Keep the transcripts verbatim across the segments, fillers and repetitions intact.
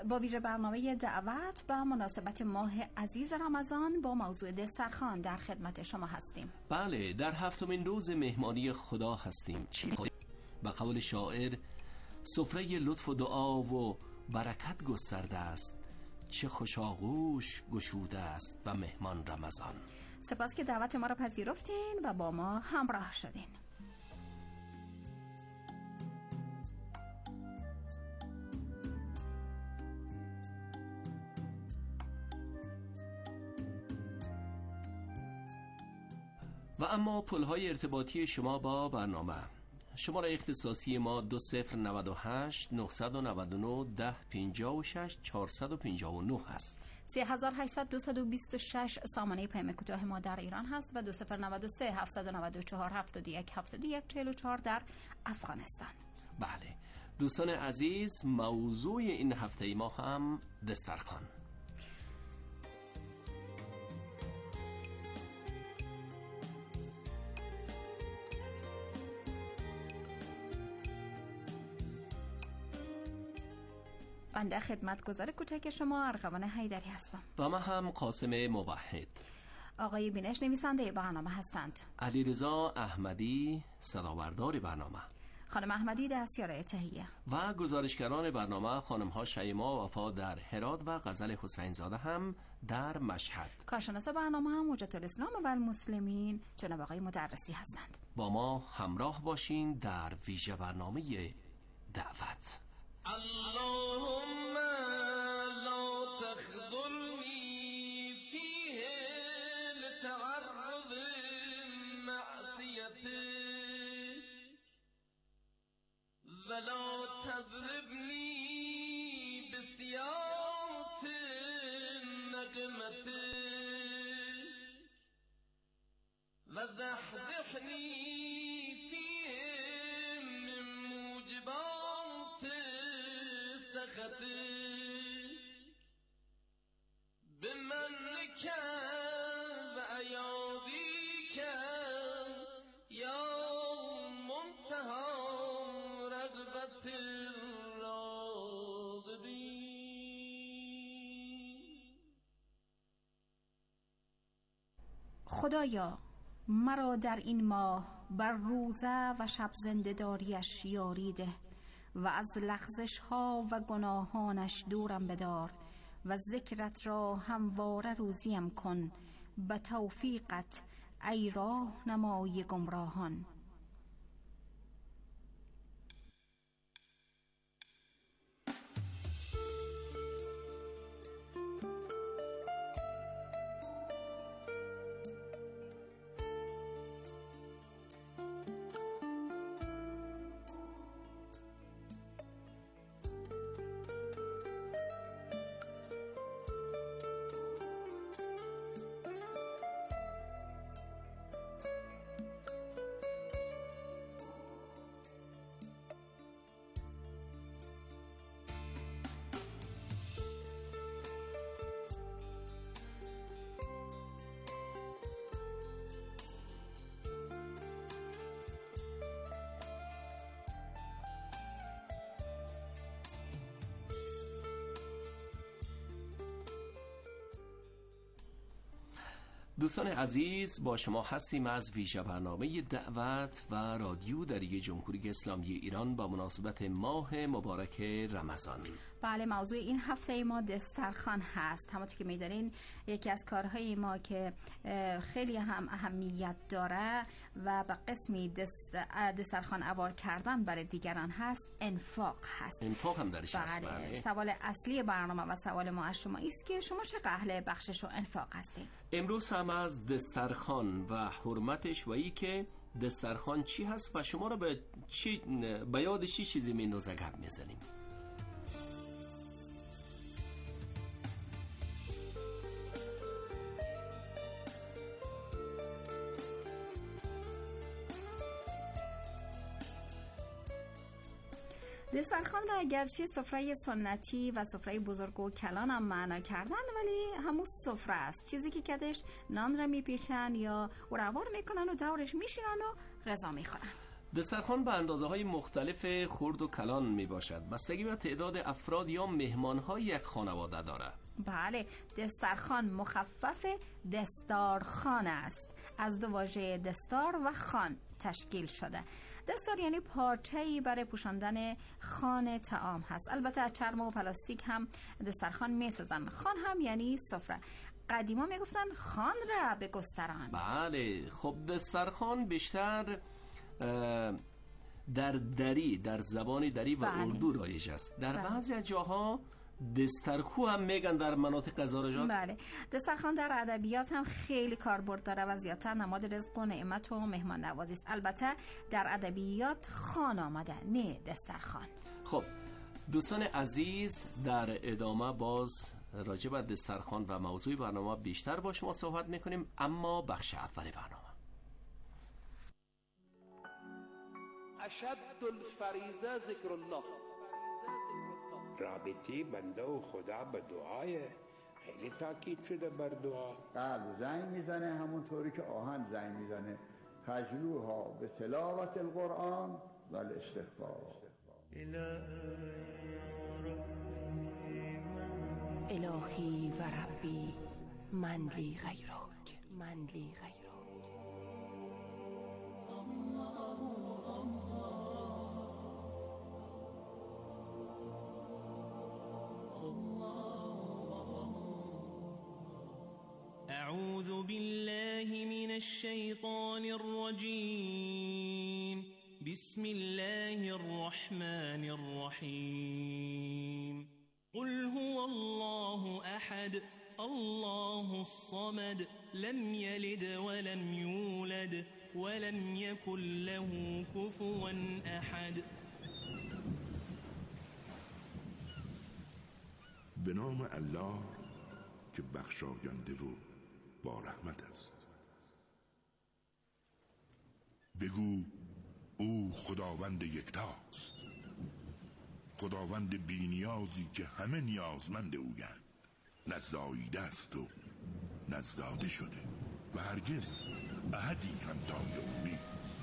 با ویژه برنامه دعوت به مناسبت ماه عزیز رمضان با موضوع دسترخوان در خدمت شما هستیم. بله، در هفتمین روز مهمانی خدا هستیم. چی به قول شاعر سفره لطف و دعا و برکت گسترده است، چه خوش آغوش گشوده است به مهمان رمضان. سپاس که دعوت ما را پذیرفتین و با ما همراه شدین. و اما پل‌های ارتباطی شما با برنامه. شماره اختصاصی ما دو صفر نود و هشت نهصد و نود و نه ده پنجاه و شش چهارصد و پنجاه و نه هست. سه هزار و هشتصد دویست و بیست و شش سامانه پیام کوتاه ما در ایران هست و دو صفر نود و سه هفتصد و نود و چهار هفتاد و یک هفتاد و یک چهل و چهار در افغانستان. بله دوستان عزیز، موضوع این هفته ما هم دسترخوان. بنده خدمتگزار کوچک شما ارغوان حیدری هستم و من هم قاسم موحد. آقای بینش نویسنده برنامه هستند، علیرضا احمدی صداوردار برنامه، خانم احمدی دستیار تهیه و گزارشگران برنامه خانم ها شیما وفا در هرات و غزل حسین زاده هم در مشهد. کارشناس برنامه هم حجت الاسلام و المسلمین جناب آقای مدرسی هستند. با ما همراه باشین در ویژه برنامه دعوت. اللهم لا تخذلني فيه لتعرض معصيته ولا تضربني بسياط نقمته وزحزحني فيه من موجبات بمنك وعياذك يا منتهى رغبة الراغبين. خدایا مرا در این ماه بر روزه و شب زنده داریش یاری ده و از لغزش ها و گناهانش دورم بدار و ذکرت را همواره روزیم کن به توفیقت ای راه نمای گمراهان. دوستان عزیز، با شما هستیم از ویژه برنامه دعوت و رادیو دریای جمهوری اسلامی ایران با مناسبت ماه مبارک رمضان. بله، موضوع این هفته ما دسترخوان هست. همونطور که می‌دونین یکی از کارهای ما که خیلی هم اهمیت داره و به قسمی دست دسترخوان عوار کردن برای دیگران هست، انفاق هست. انفاق هم درش هست. بله. سوال اصلی برنامه و سوال ما از شما است که شما چه اهل بخشش و انفاق هستید؟ امروز هم از دسترخوان و حرمتش و ای که دسترخوان چی هست و شما رو به چی به یاد چی چیزی میندازه گپ میزنیم. دسترخوان را اگرچه سفره سنتی و سفره بزرگ و کلان هم معنا کردن، ولی همون سفره است، چیزی که کدش نان را میپیچن یا اوروار میکنن و دورش میشینن و غذا میخورن. دسترخوان به اندازه‌های مختلف خرد و کلان می باشد. بستگی به تعداد افراد یا مهمان‌های یک خانواده دارد. بله، دسترخوان مخفف دستارخوان است. از دو واژه دستار و خان تشکیل شده. دستار یعنی پارچه‌ای برای پوشاندن خوان طعام هست. البته از چرم و پلاستیک هم دسترخوان می‌سازن. خوان هم یعنی سفره. قدیما میگفتن خوان را به گستران. بله، خب دسترخوان بیشتر در دری، در زبان دری و بله. اردو رایج است. در بله. بعضی از جاها دسترخو هم میگن در مناطق گزارشات. بله، دسترخوان در ادبیات هم خیلی کاربرد داره و زیادتر نماد رزق و نعمت و مهمان نوازی است. البته در ادبیات خوان آمده، نه دسترخوان. خب دوستان عزیز، در ادامه باز راجع به دسترخوان و موضوع برنامه بیشتر با شما صحبت میکنیم، اما بخش اول برنامه اشد الفریضه ذکر الله. رابطه بنده و خدا به دعای خیلی تاکید شده بر دعا. قلب زنگ میزنه همونطوری که آهن زنگ میزنه. فجلوها به تلاوت القرآن و الاستغفار. الهی و ربی من لی غیرک من لی غیرک. أعوذ بالله من الشيطان الرجيم. بسم الله الرحمن الرحيم. قل هو الله أحد الله الصمد لم يلد ولم يولد ولم يكن له كفوا أحد. به نام الله که بخشاینده و با رحمت است. بگو او خداوند یکتاست، خداوند بی نیازی که همه نیازمند اویند، نزداییده است و نزداده شده و هرگز احدی همتای او نیست.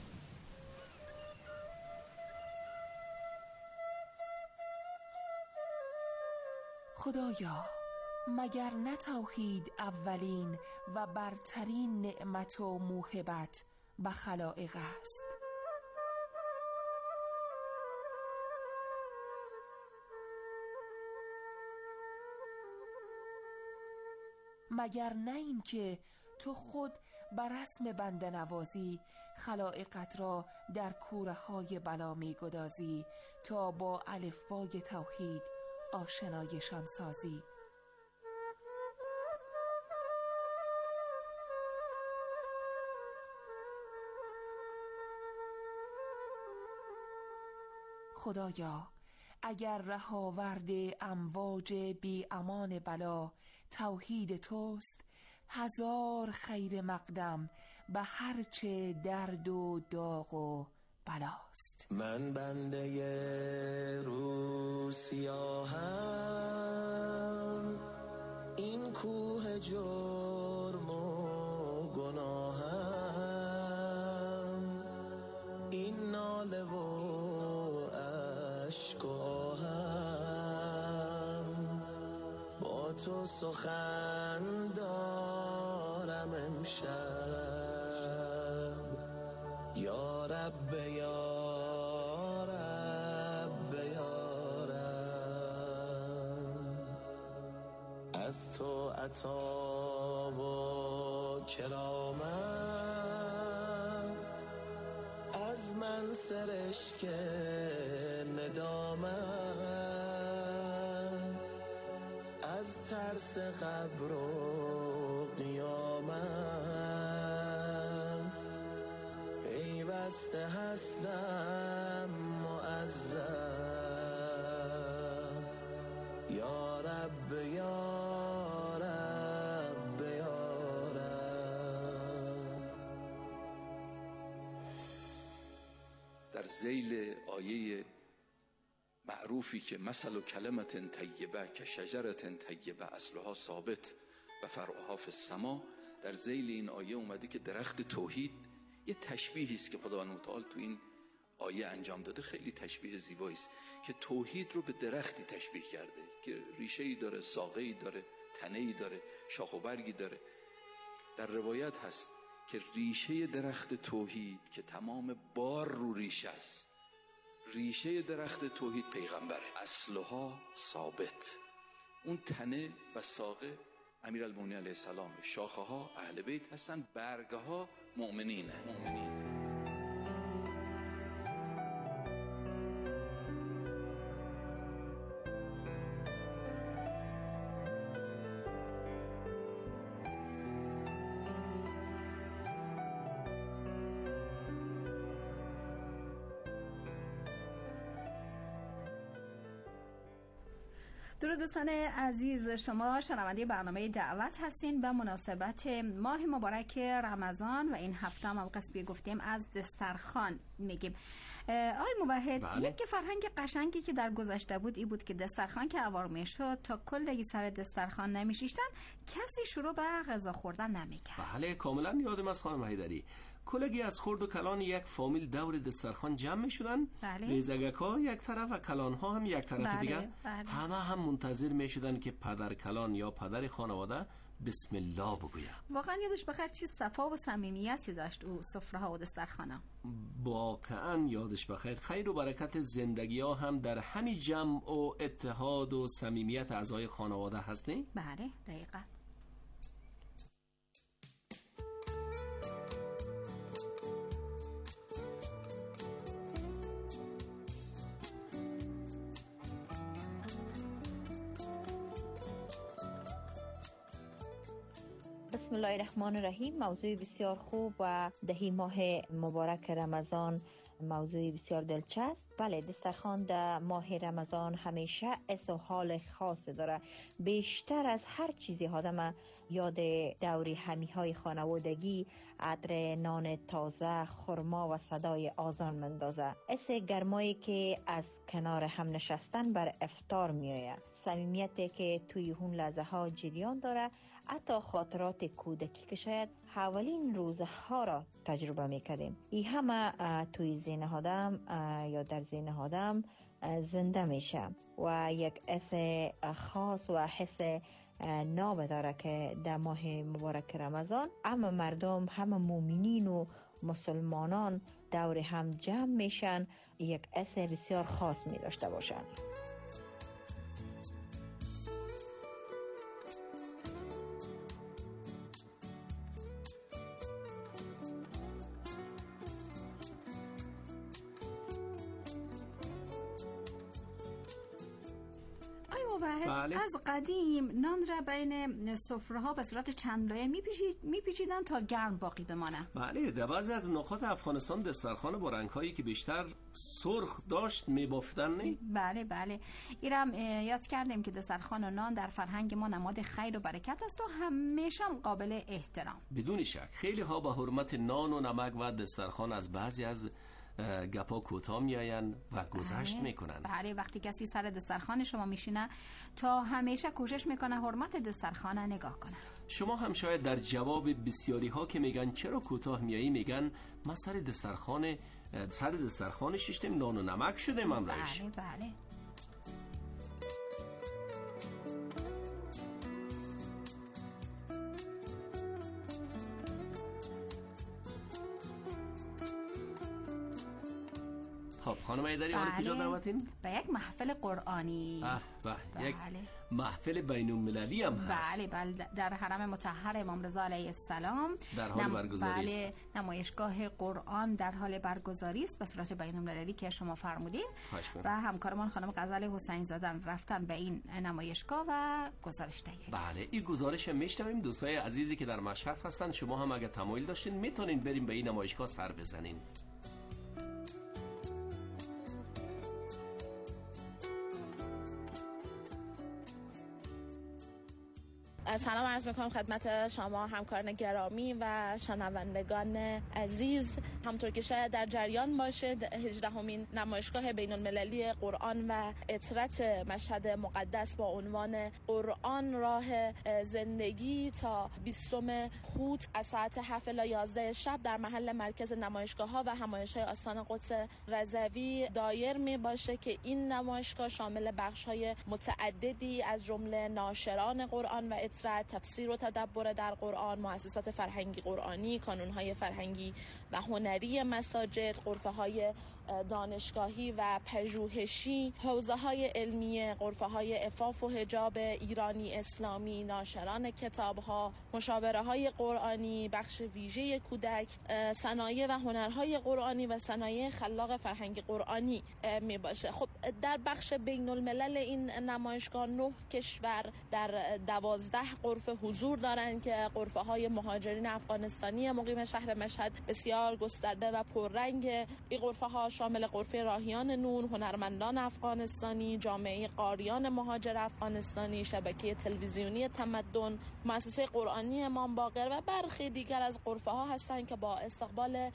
خدایا مگر نه توحید اولین و برترین نعمت و موهبت به خلائق است؟ مگر نه این که تو خود بر رسم بنده نوازی خلائقت را در کوره های بلا می گدازی تا با الفبای توحید آشنایشان سازی؟ خدایا اگر رهاورد امواج بی امان بلا توحید توست، هزار خیر مقدم به هرچه درد و داغ و بلاست. من بنده رو سیاهم، این کوه جرم و گناهم، این ناله و اشک و آهم، با تو سخن دارم امشب، یا رب یا رب یا رب. از تو عطا و کرامت، از من سرشک ندامت، از ترس قبر و قیامت پیوسته هستم معذب، یا رب یا رب یا رب. در ذیل آیه معروفی که مثل کلمت طیبه که شجرت طیبه اصلها ثابت و فرعها فی السما، در ذیل این آیه اومده که درخت توحید یه تشبیهی است که خداوند متعال تو این آیه انجام داده، خیلی تشبیه زیبایی است که توحید رو به درختی تشبیه کرده که ریشه‌ای داره، ساقه‌ای داره، تنه‌ای داره، شاخ و برگی داره. در روایت هست که ریشه درخت توحید که تمام بار رو ریشه است، ریشه درخت توحید پیغمبره، اصلها ثابت. اون تنه و ساقه امیرالمومنین علیه السلام، شاخه ها اهل بیت هستن، برگه ها مؤمنینه. مؤمنین. درود دوستان عزیز، شما شنونده برنامه دعوت هستین به مناسبت ماه مبارک رمضان و این هفته هم قصبی گفتیم از دسترخوان میگیم. آقای موحد، بله. یک فرهنگ قشنگی که در گذشته بود ای بود که دسترخوان که عوار میشد تا کلگی سر دسترخوان نمیشیشتن، کسی شروع به غذا خوردن نمیکرد. بله کاملا یادم از خانم حیدری. کلگی از خرد و کلان یک فامیل دور دسترخوان جمع می شدن. بله. بیزگک ها یک طرف و کلان ها هم یک طرف بله. دیگر. بله. همه هم منتظر می شدن که پدر کلان یا پدر خانواده بسم الله بگوید. واقعا یادش بخیر چی صفا و صمیمیتی داشت او سفره ها و دسترخوان. واقعا یادش بخیر. خیر و برکت زندگی ها هم در همین جمع و اتحاد و صمیمیت اعضای خانواده هست نه؟ بله دقیقاً. بسم الله الرحمن الرحیم. موضوع بسیار خوب و دهی ماه مبارک رمضان موضوع بسیار دلچسب. بله، دسترخوان در ماه رمضان همیشه اس و حال خاص داره. بیشتر از هر چیزی آدم یاد دوری همی های خانوادگی، عطر نان تازه، خرما و صدای آذان مندازه. اس گرمایی که از کنار هم نشستن بر افطار میآید. صمیمیتی که توی اون لحظه ها جریان داره. حتی خاطرات کودکی که شاید اولین روزها را تجربه میکردیم، این همه توی ذهن آدم یا در ذهن آدم زنده میشه و یک حس خاص و حس ناب داره که در ماه مبارک رمضان همه مردم، همه مؤمنین و مسلمانان دور هم جمع میشن، یک حس بسیار خاص می داشته باشن. بله. از قدیم نان را بین سفره ها به صورت چند لایه میپیچیدن تا گرم باقی بمانه. بله، در بعضی از نقاط افغانستان دسترخوان با رنگ هایی که بیشتر سرخ داشت میبافتن نه؟ بله بله. ایرم یاد کردیم که دسترخوان و نان در فرهنگ ما نماد خیر و برکت است و همیشه قابل احترام. بدون شک خیلی ها به حرمت نان و نمک و دسترخوان از بعضی از گپا کوتاه میاین و گذشت میکنن. بله، وقتی کسی سر دسترخوان شما میشینه تا همیشه کوشش میکنه حرمت دسترخوان نگاه کنه. شما هم شاید در جواب بسیاری ها که میگن چرا کوتاه میایی میگن ما سر دسترخوان سر دسترخوان شیشتیم نان و نمک شده من رایش. بله بله. خب خانم حیدری آن کجا دعوتین؟ به یک محفل قرآنی. اه به بله. یک محفل بین المللی هم هست. بله بله، در حرم مطهر امام رضا علیه السلام در حال نم... برگزاری بله، است. نمایشگاه قرآن در حال برگزاری است به صورت بین المللی که شما فرمودین و همکارمان خانم غزل حسین زاده رفتن به این نمایشگاه و گزارش دهید. بله، این گزارش میشنویم. دوستای عزیزی که در مشهد هستن، شما هم اگه تمایل داشتین میتونین بریم به این نمایشگاه سر بزنین. سلام عرض میکنم خدمت شما همکاران گرامی و شنوندگان عزیز. همونطور که شاید در جریان باشه، هجدهمین نمایشگاه بین المللی قرآن و عطرت مشهد مقدس با عنوان قرآن راه زندگی تا بیستم خوت از ساعت هفت الی یازده شب در محل مرکز نمایشگاه ها و همایش های آستان قدس رضوی دایر می باشه که این نمایشگاه شامل بخش های متعددی از جمله ناشران قرآن و عطرت، تفسیر و تدبر در قرآن، مؤسسات فرهنگی قرآنی، کانون‌های فرهنگی و هنری مساجد، غرفه‌های دانشگاهی و پژوهشی، حوزه‌های علمیه، غرفه‌های عفاف و حجاب ایرانی اسلامی، ناشران کتاب‌ها، مشاوره‌های قرآنی، بخش ویژه کودک، صنایع و هنرهای قرآنی و صنایع خلاق فرهنگی قرآنی می باشه. خب در بخش بین الملل این نمایشگاه نه کشور در دوازده غرفه حضور دارند که غرفه‌های مهاجرین افغانستانی مقیم شهر مشهد بسیار گسترده و پررنگ. این غرفه‌ها شامل غرفه راهیان نون، هنرمندان افغانستانی، جامعه قاریان مهاجر افغانستانی، شبکه تلویزیونی تمدن، مؤسسه قرآنی امام باقر و برخی دیگر از غرفه‌ها هستند که با استقبال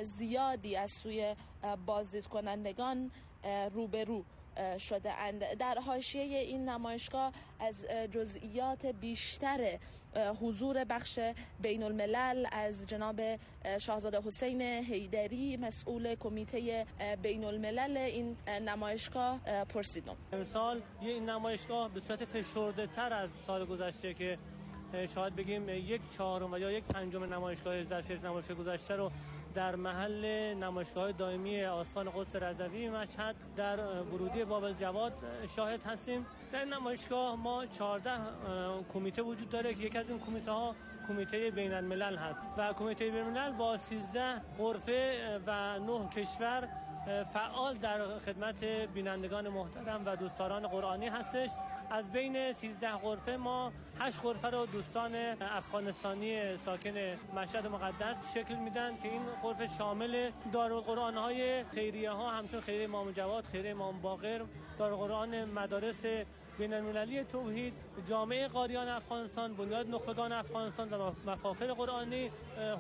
زیادی از سوی بازدید کنندگان روبرو شده اند. در حاشیه این نمایشگاه از جزئیات بیشتر حضور بخش بین الملل از جناب شاهزاده حسین حیدری مسئول کمیته بین الملل این نمایشگاه پرسیدم. امسال این نمایشگاه به صورت فشرده تر از سال گذشته که شاید بگیم یک چهارم و یا یک پنجم نمایشگاه ظرفیت نمایشگاه گذشته رو در محل نمایشگاه دائمی آستان قدس رضوی مشهد در ورودی باب الجواد شاهد هستیم. در نمایشگاه ما چهارده کمیته وجود داره که یکی از این کمیته ها کمیته بین الملل هست و کمیته بین الملل با سیزده غرفه و نه کشور فعال در خدمت بینندگان محترم و دوستداران قرآنی هستش. از بین سیزده غرفه ما هشت غرفه رو دوستان افغانستانی ساکن مشهد مقدس شکل میدن که این غرفه شامل دارالقرآن های خیریه ها همچون خیریه امام جواد، خیریه امام باقر، دارالقرآن مدارس بین المللی توحید، جامعه قاریان افغانستان، بنیاد نخبگان افغانستان و مفاخر قرآنی،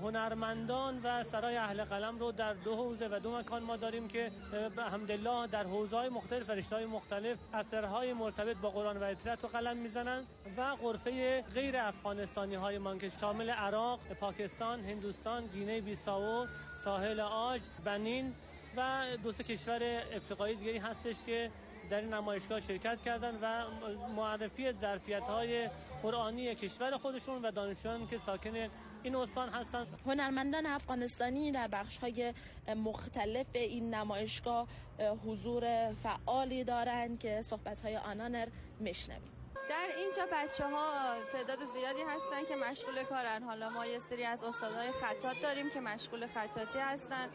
هنرمندان و سرای اهل قلم رو در دو حوزه و دو مکان ما داریم که الحمدلله در حوزه‌های مختلف رشته‌های مختلف اثرهای مرتبط با قرآن و عطرت رو قلم میزنن و غرفه غیر افغانستانی های ما که شامل عراق، پاکستان، هندوستان، گینه بیساو، ساحل عاج، بنین و دو سه کشور افریقایی دیگری هستش که در این نمایشگاه شرکت کردن و معرفی ظرفیت‌های قرآنی کشور خودشون و دانشجویان که ساکن این استان هستن. هنرمندان افغانستانی در بخش‌های مختلف این نمایشگاه حضور فعالی دارند که صحبت‌های آنان را میشنویم. در اینجا بچه‌ها تعداد زیادی هستن که مشغول کارن. حالا ما یه سری از استادای خطاط داریم که مشغول خطاطی هستن،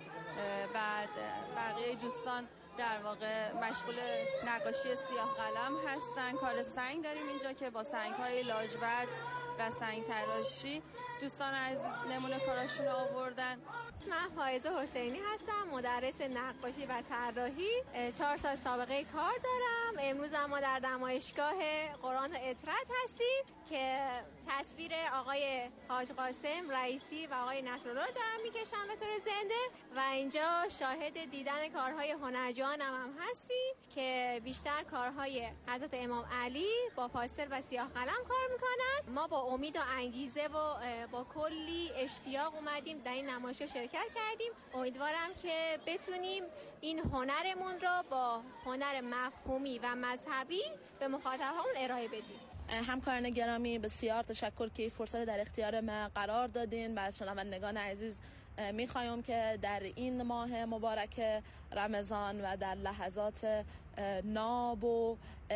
بعد بقیه دوستان در واقع مشغول نقاشی سیاه قلم هستن. کار سنگ داریم اینجا که با سنگ‌های لاجورد و سنگ تراشی دوستان عزیز نمونه کاراشون رو آوردن. من فائزه حسینی هستم، مدرس نقاشی و طراحی. چهار سال سابقه کار دارم. امروز ما در نمایشگاه قرآن و عطرت هستیم که تصویر آقای حاج قاسم رئیسی و آقای نصرالله رو دارم میکشم به طور زنده و اینجا شاهد دیدن کارهای هنرجویان هم, هم هستیم که بیشتر کارهای حضرت امام علی با پاستل و سیاه قلم کار میکنن. ما با امید و انگیزه و با کلی اشتیاق اومدیم در این نمایشگاه شرکت کردیم. امیدوارم که بتونیم این هنرمون رو با هنر مفهومی و مذهبی به مخاطبمون ارائه بدیم. همکاران گرامی بسیار تشکر که فرصت در اختیار ما قرار دادین و از شنوندگان عزیز میخوایم که در این ماه مبارک رمضان و در لحظات ناب و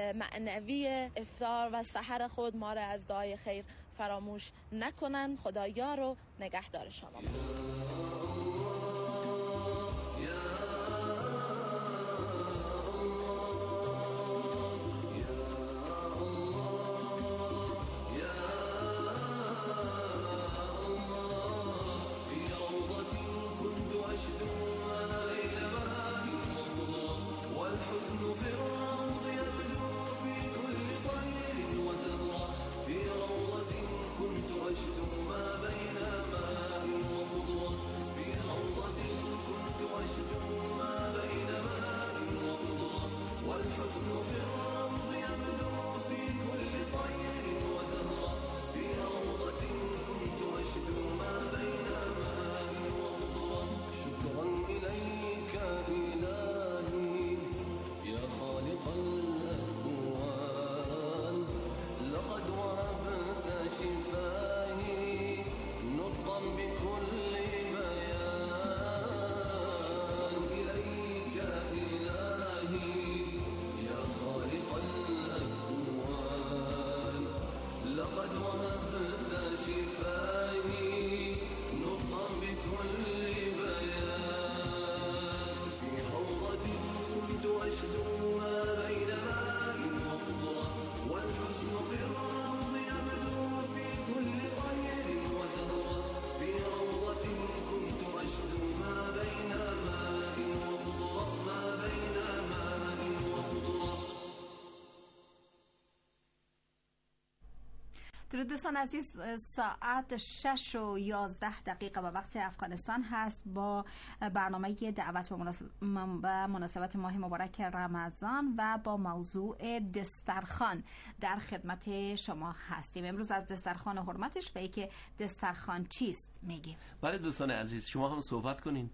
معنوی افطار و سحر خود ما را از دعای خیر فراموش نکنن. خدا یار و نگهدار شما في الروض يبدو في كل طير وزهرة في روضة درود دوستان عزیز، ساعت شش و یازده دقیقه به وقت افغانستان هست با برنامه دعوت و مناسبت ماه مبارک رمضان و با موضوع دسترخوان در خدمت شما هستیم. امروز از دسترخوان و حرمتش و اینکه دسترخوان چیست میگیم. بله دوستان عزیز، شما هم صحبت کنین.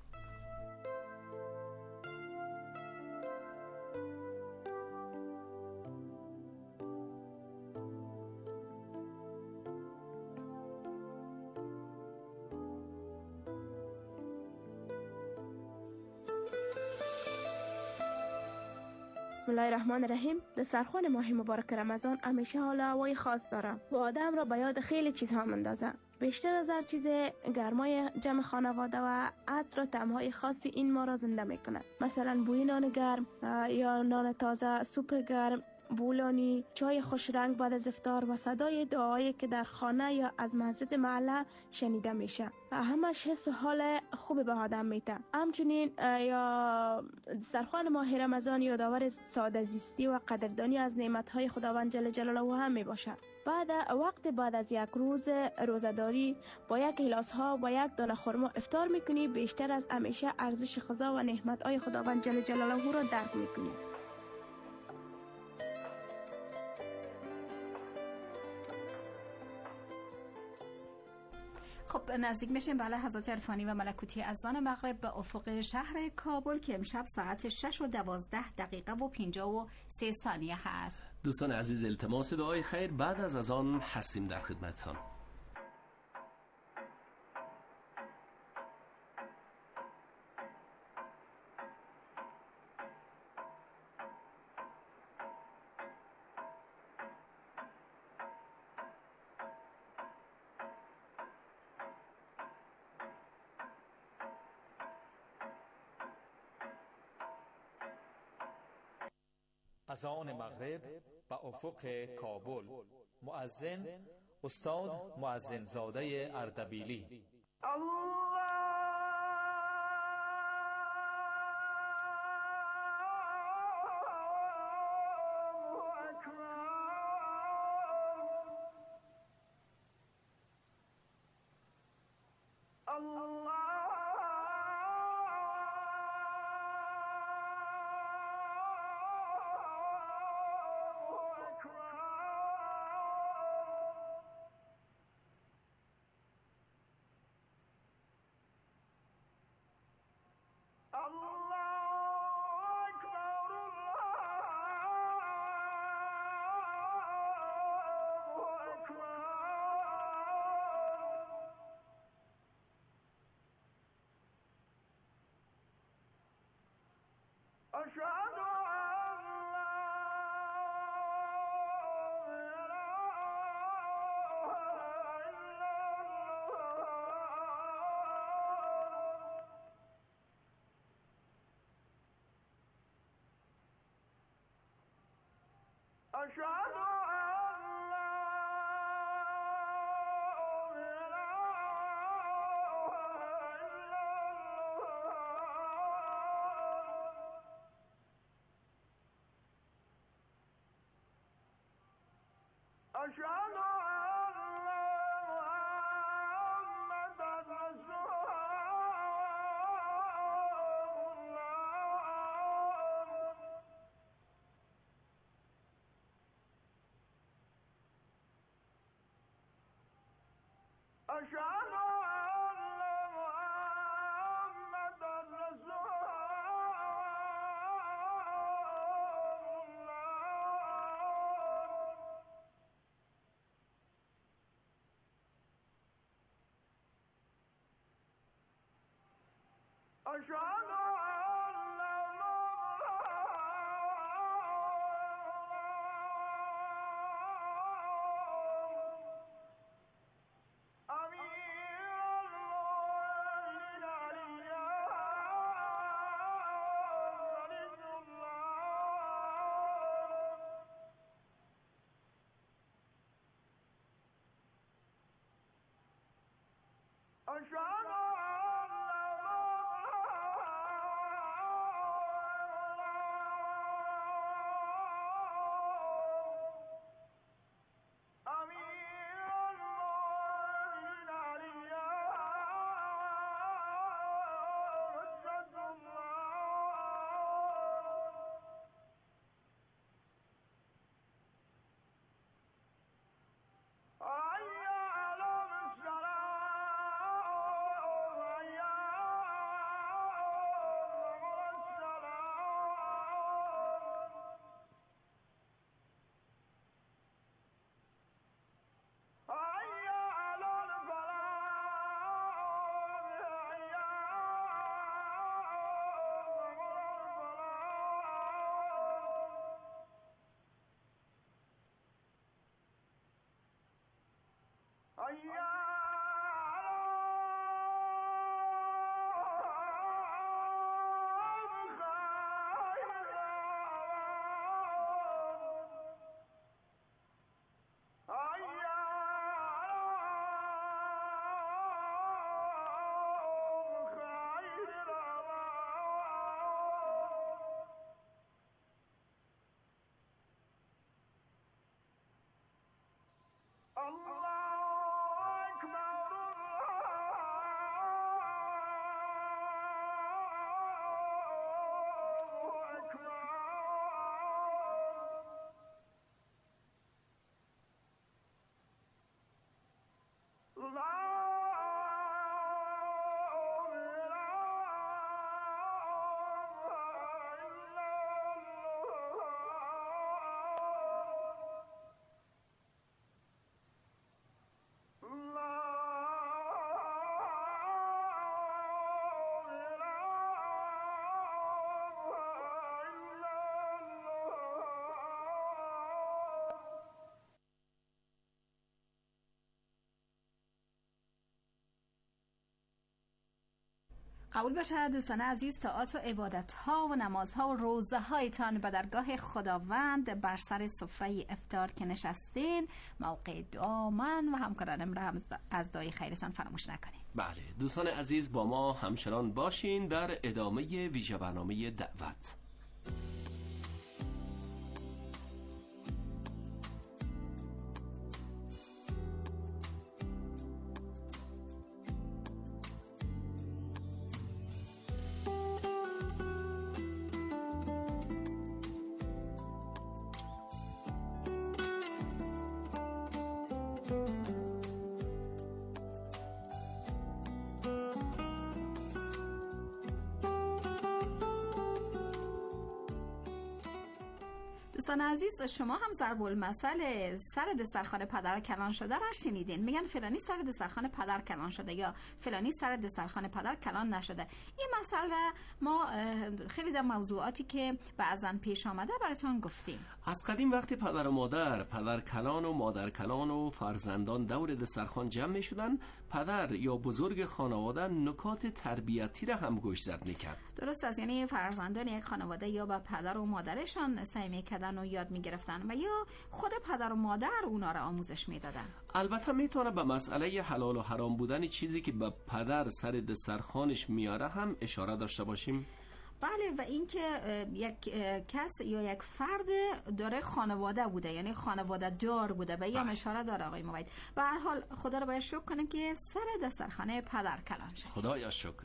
بسم الله الرحمن الرحیم. دسترخوان ماه مبارک رمضان همیشه حال هوای خاص داره و آدم را به یاد خیلی چیزها مندازه. بیشتر از هر چیز گرمای جمع خانواده و عطر و طعم‌های خاصی این ما را زنده میکنه. مثلا بوی نان گرم یا نان تازه، سوپ گرم، بولانی، چای خوش رنگ بعد از افطار و صدای دعایی که در خانه یا از مسجد محله شنیده میشه. همش حس و حال خوب به آدم میده. همچنین یا دسترخوان ماه رمضان یادآور ساده زیستی و قدردانی از نعمت‌های خداوند جل جلاله هم میباشه. بعد وقت بعد از یک روز روزه‌داری با یک گیلاس ها و یک دانه خرما افطار میکنی، بیشتر از همیشه ارزش غذا و نعمت‌های خداوند جل جلاله را درک میکنی. خب نزدیک میشیم بله حضرت عرفانی و ملکوتی اذان مغرب به افق شهر کابل که امشب ساعت شش و دوازده دقیقه و پنجاه و سه ثانیه هست. دوستان عزیز، التماس دعای خیر بعد از اذان هستیم در خدمتتان. اذان مغرب به افق کابل. مؤذن استاد مؤذن زاده اردبیلی. Amin. قبول باشد دوستان عزیز، طاعات و عبادت ها و نماز ها و روزه هایتان به درگاه خداوند بر سر سفره افطار که نشستین موقع دعا من و همکارانم را هم از دعای خیرتان فراموش نکنید. بله دوستان عزیز، با ما همچنان باشین در ادامه ویژه برنامه دعوت. دوستان عزیز، شما هم ضرب المثل سر دسترخوان پدر کلان شده را شنیدین. میگن فلانی سر دسترخوان پدر کلان شده یا فلانی سر دسترخوان پدر کلان نشده. این مسئله ما خیلی در موضوعاتی که بعضن پیش آمده براتون گفتیم. از قدیم وقتی پدر و مادر، پدر کلان و مادر کلان و فرزندان دور دسترخوان جمع می شدن، پدر یا بزرگ خانواده نکات تربیتی را هم گوشزد میکرد. درست است، یعنی فرزندان یک خانواده یا با پدر و مادرشان سعی میکردن و یاد میگرفتن و یا خود پدر و مادر اونا را آموزش میدادن. البته میتونه به مسئله حلال و حرام بودن چیزی که به پدر سر دسترخوانش میاره هم اشاره داشته باشیم. بله، و اینکه یک کس یا یک فرد داره خانواده بوده، یعنی خانواده دار بوده، به این اشاره داره آقای موید. به هر حال خدا رو باید شکر کنیم که سر دسترخوان پدر کلان شد. خدایا شکر.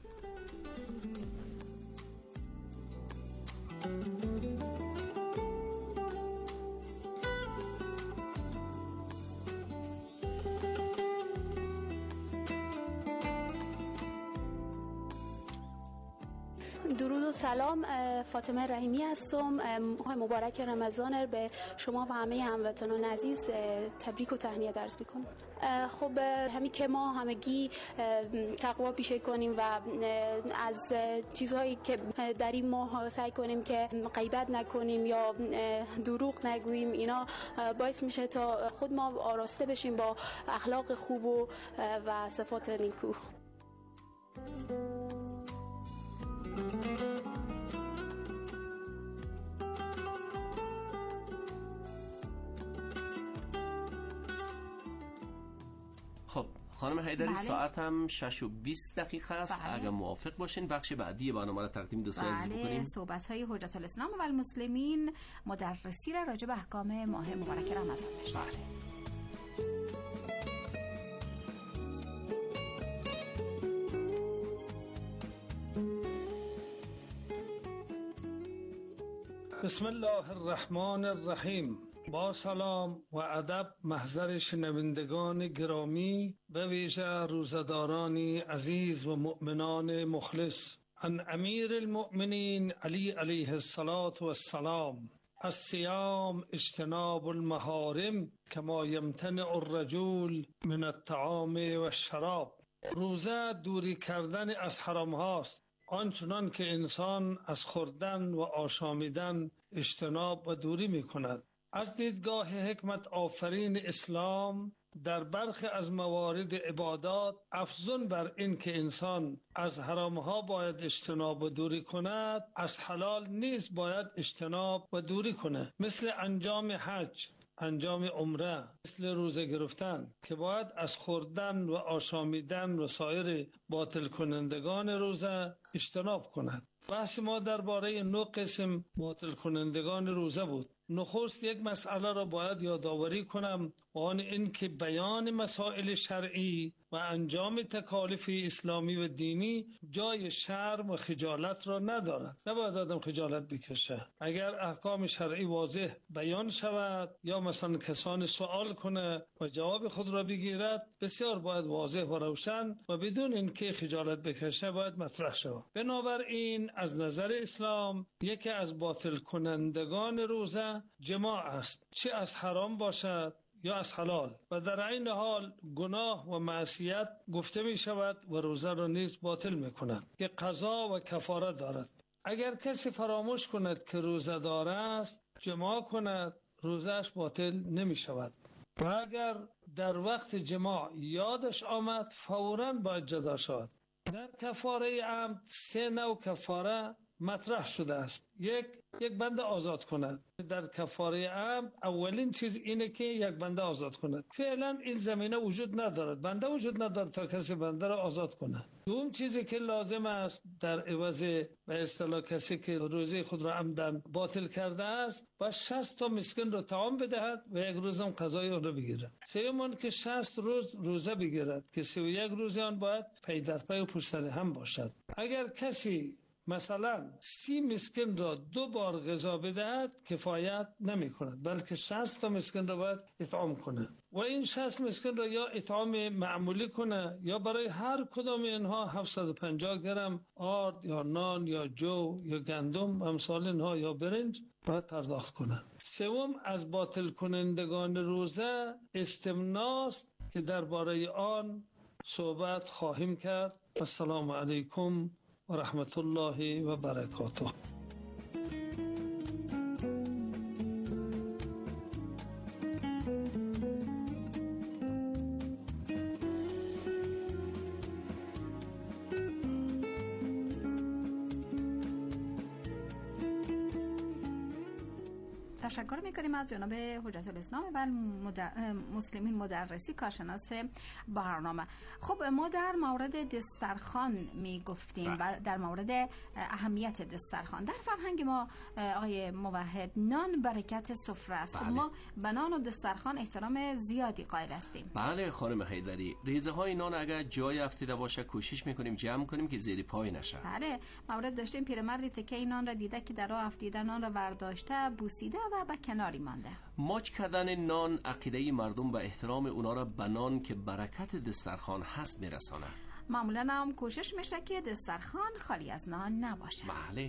درود و سلام، فاطمه رحیمی هستم. ماه مبارک رمضان به شما و همه هموطنان عزیز تبریک و تهنیت عرض میکنم. خب همین که ما همگی تقوا پیشه کنیم و از چیزهایی که در این ماه سعی کنیم که غیبت نکنیم یا دروغ نگوییم، اینا باعث میشه تا خود ما آراسته بشیم با اخلاق خوب و و صفات نیکو. خب خانم حیدری، بله. ساعت هم شش و بیست دقیقه است. بله. اگر موافق باشین بخش بعدی برنامه را تقدیم دوستان عزیز بله، بکنیم. صحبت های حجت الاسلام و المسلمین مدرسی را راجع به احکام ماه مبارک رمضان بشنویم. بله. بسم الله الرحمن الرحیم. با سلام و ادب محضر شنوندگان گرامی، به ویژه روزدارانی عزیز و مؤمنان مخلص. عن امیر المؤمنین علی علیه الصلاة والسلام: الصیام اجتناب المحارم کما یمتنع الرجل من الطعام و الشراب. روزه دوری کردن از حرام هاست، آنچنان که انسان از خوردن و آشامیدن اجتناب و دوری می کند. از دیدگاه حکمت آفرین اسلام، در برخی از موارد عبادات افزون بر این که انسان از حرامها باید اجتناب و دوری کند، از حلال نیز باید اجتناب و دوری کند، مثل انجام حج، انجام عمره، مثل روزه گرفتن که باید از خوردن و آشامیدن و سایر باطل کنندگان روزه اجتناب کند. بحث ما درباره نه قسم باطل کنندگان روزه بود. نخست یک مسئله را باید یادآوری کنم، و آن اینکه بیان مسائل شرعی و انجام تکالیف اسلامی و دینی جای شرم و خجالت را ندارد. نباید آدم خجالت بکشه. اگر احکام شرعی واضح بیان شود یا مثلا کسان سوال کنه و جواب خود را بگیرد، بسیار باید واضح و روشن و بدون اینکه خجالت بکشه باید مطرح شود. بنابراین از نظر اسلام یکی از باطل کنندگان روزه جماع است، چه از حرام باشد یا از حلال، و در این حال گناه و معصیت گفته می شود و روزه را نیز باطل می کند که قضا و کفاره دارد. اگر کسی فراموش کند که روزه دار است، جماع کند، روزهش باطل نمی شود. و اگر در وقت جماع یادش آمد، فوراً باید جدا شود. در کفاره عمد سه نوع کفاره مطرح شده است. یک یک بنده آزاد کند. در کفاره عمد اولین چیز اینه که یک بنده آزاد کند. فعلا این زمینه وجود ندارد، بنده وجود ندارد تا کسی بنده را آزاد کند. دوم چیزی که لازم است در عوض به اصطلاح کسی که روزه خود را عمدن باطل کرده است، با شصت تا مسکین را طعام بدهد و یک روزم قضای آن را بگیرد. سوم که شصت روز روزه بگیرد که سی و یک روز آن باید پی در پی و پشت سر هم باشد. اگر کسی مثلا سی مسکین را دو بار غذا بدهد کفایت نمی کند، بلکه شصت تا مسکین را باید اطعام کنه و این شصت مسکین را یا اطعام معمولی کنه یا برای هر کدام اینها هفتصد و پنجاه گرم آرد یا نان یا جو یا گندم امثال اینها یا برنج باید پرداخت کنه. سوم از باطل کنندگان روزه استمناست که درباره آن صحبت خواهیم کرد. السلام علیکم و رحمت الله و برکاته. تشکر میکنیم از جناب حجت الاسلام و مدر... مسلمین مدرسی کارشناس برنامه. خب ما در مورد دسترخوان میگفتیم و در مورد اهمیت دسترخوان در فرهنگ ما آقای موحد نان برکت سفره است. خب ما به نان و دسترخوان احترام زیادی قائل هستیم. بله خانم حیدری، ریزه های نان اگر جای افتیده باشه کوشش میکنیم جمع کنیم که زیر پای نشه. بله مورد داشتیم پیرمردی تکه نان را دیده که در راه افتیده نان را برداشته بوسیده و به کناری مانده. ماچ کردن نان عقیده مردم و احترام اونا را به نان که برکت دسترخوان هست میرسانه. معمولا هم کوشش میشه که دسترخوان خالی از نان نباشه. بله.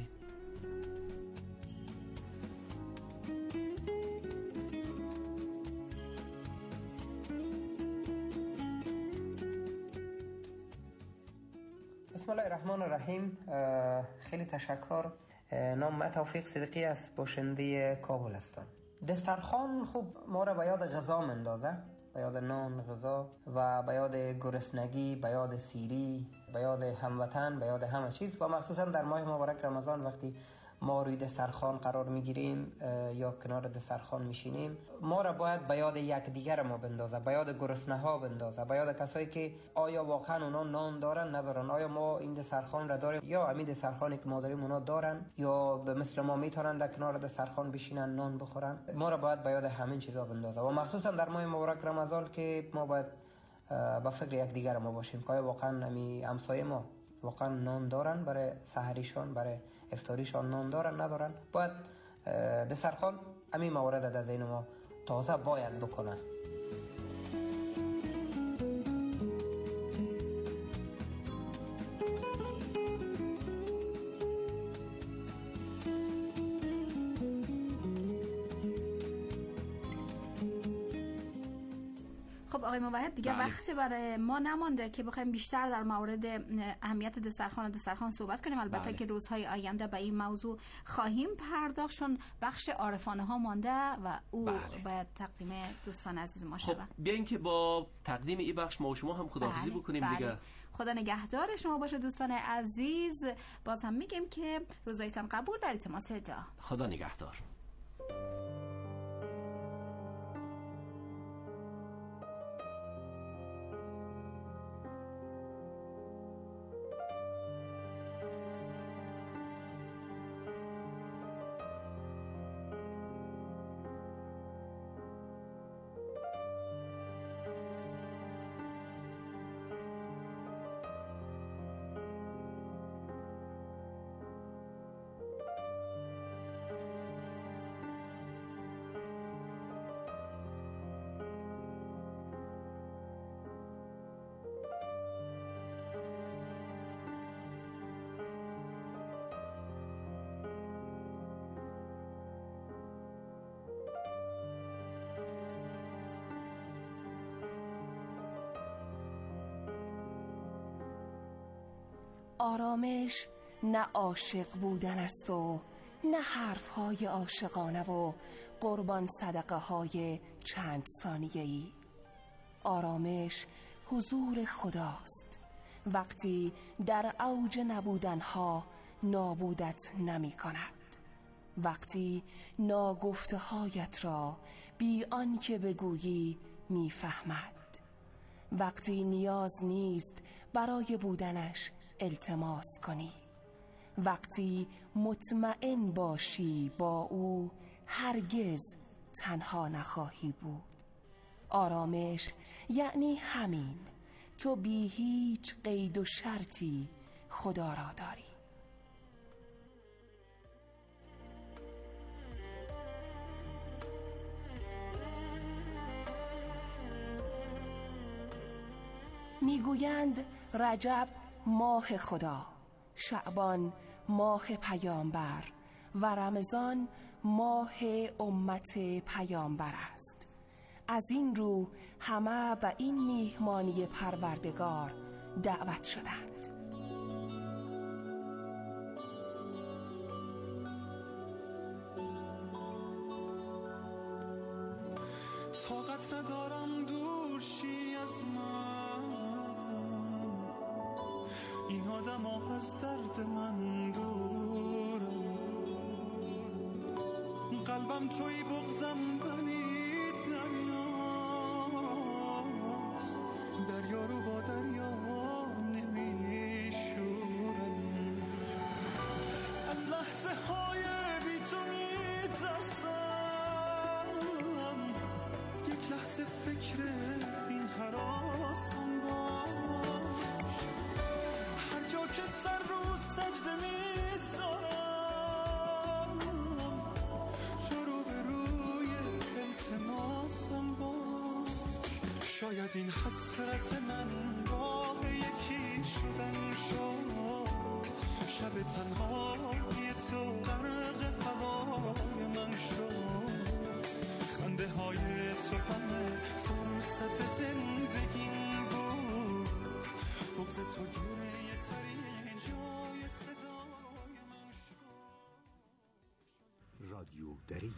بسم الله الرحمن الرحیم. خیلی تشکر. نام من توفیق صدیقی است، باشنده کابل هستم. دسترخوان خوب ما را به یاد غذا مندازه، به یاد نان، غذا و به یاد گرسنگی، به یاد سیری، به یاد هموطن، به یاد همه چیز. و مخصوصا در ماه مبارک رمضان وقتی ما روی دسترخوان قرار میگیریم یا کنار دسترخوان میشینیم، ما را باید به یاد یک دیگر ما بندازه، به یاد گرسنه ها بندازه، به یاد کسایی که آیا واقعا اونا نان دارن ندارن، آیا ما این دسترخوان را داریم یا همین دسترخوانی که ما داریم اونا دارن یا به مثل ما میتونن در کنار دسترخوان بشینن نان بخورن. ما را باید به یاد همین چیزا بندازه و مخصوصا در ماه مبارک رمضان که ما باید با فکر یک دیگر ما باشیم که آیا واقعا همین همسایه ما واقعا نان دارن، برای سحریشان برای افطاریشان نان دارن ندارن. باید دسترخوان همین موارد در ذهن ما تازه باید بکنن. آقای موحد دیگه بله. وقتی برای ما نمانده که بخوایم بیشتر در مورد اهمیت دسترخوان و دسترخوان صحبت کنیم. البته بله. که روزهای آینده به این موضوع خواهیم پرداخت چون بخش عارفانه ها مانده و او بله. باید تقدیم دوستان عزیز ما شود. خب بیاین که با تقدیم این بخش ما و شما هم خداحافظی بله. بکنیم بله. دیگه. خدا نگهدار شما باشه دوستان عزیز. باز هم میگیم که روزایتان قبول و التماس دعا. خدا نگهدار. آرامش نه عاشق بودن است و نه حرفهای عاشقانه و قربان صدقه های چند ثانیه‌ای. آرامش حضور خداست، وقتی در اوج نبودنها نابودت نمی کند، وقتی ناگفته هایت را بی آن که بگویی می فهمد، وقتی نیاز نیست برای بودنش التماس کنی، وقتی مطمئن باشی با او هرگز تنها نخواهی بود. آرامش یعنی همین، تو بی هیچ قید و شرطی خدا را داری. میگویند رجب ماه خدا، شعبان ماه پیامبر و رمضان ماه امت پیامبر است. از این رو همه به این میهمانی پروردگار دعوت شدند. طاقت ندارم دور شی از من، این آدم ها از درد من دورم، قلبم توی بغزم بنی دریاست، دریا رو با دریا نمی شورم، از لحظه های بی تو می ترسم، یک لحظه فکر این حراسم باش، هر جا که سر رو سجده می زارم، تو رو به روی التماسم باش، شاید این حسرت من با یکی شدن شد، شب تنهای تو غرق هوای من شد، خنده های تو همه فرصت زندگیم بود، بغض تو گره ترین جای صدای من شد. رادیو دری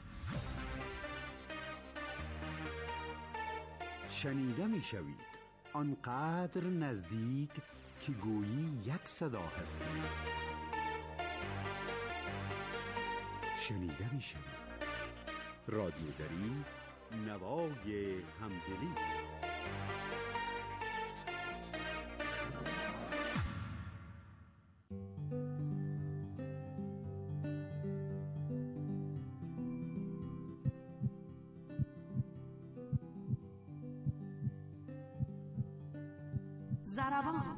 شنیده می شوید، آنقدر نزدیک که گویی یک صدا هستید. شنیده می شوید رادیو دری، نوای همدلی. ضربان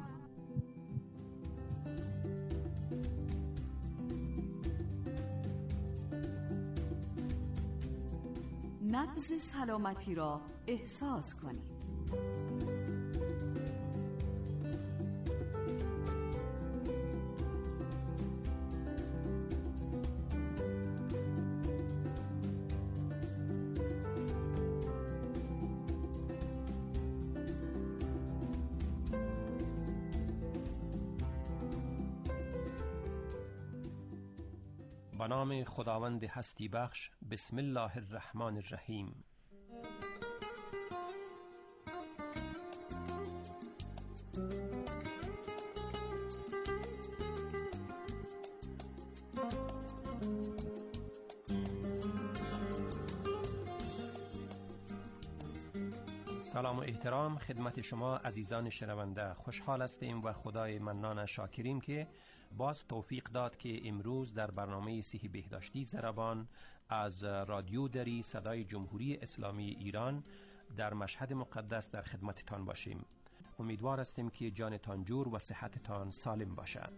نبض سلامتی را احساس کنید. به نام خداوند هستی بخش. بسم الله الرحمن الرحیم. سلام و احترام خدمت شما عزیزان شنونده. خوشحال هستیم و خدای منان شاکریم که باز توفیق داد که امروز در برنامه صحی بهداشتی ضربان از رادیو دری صدای جمهوری اسلامی ایران در مشهد مقدس در خدمتتان باشیم. امیدوار هستیم که جانتان جور و صحتتان سالم باشد.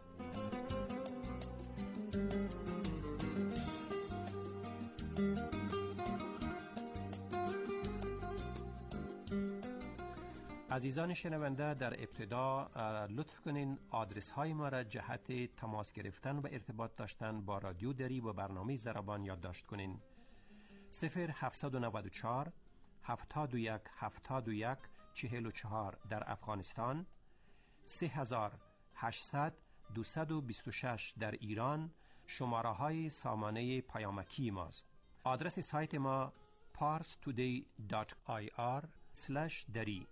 عزیزان شنونده، در ابتدا لطف کنین آدرس های ما را جهت تماس گرفتن و ارتباط داشتن با رادیو دری و برنامه ضربان یادداشت کنین. صفر هفتصد و نود و چهار هفتاد و یک هفتاد و یک چهل و چهار در افغانستان، سه هزار هشتصد دویست و بیست و شش در ایران شماره های سامانه پیامکی ماست. آدرس سایت ما پارس تودی دات آی آر اسلش دری.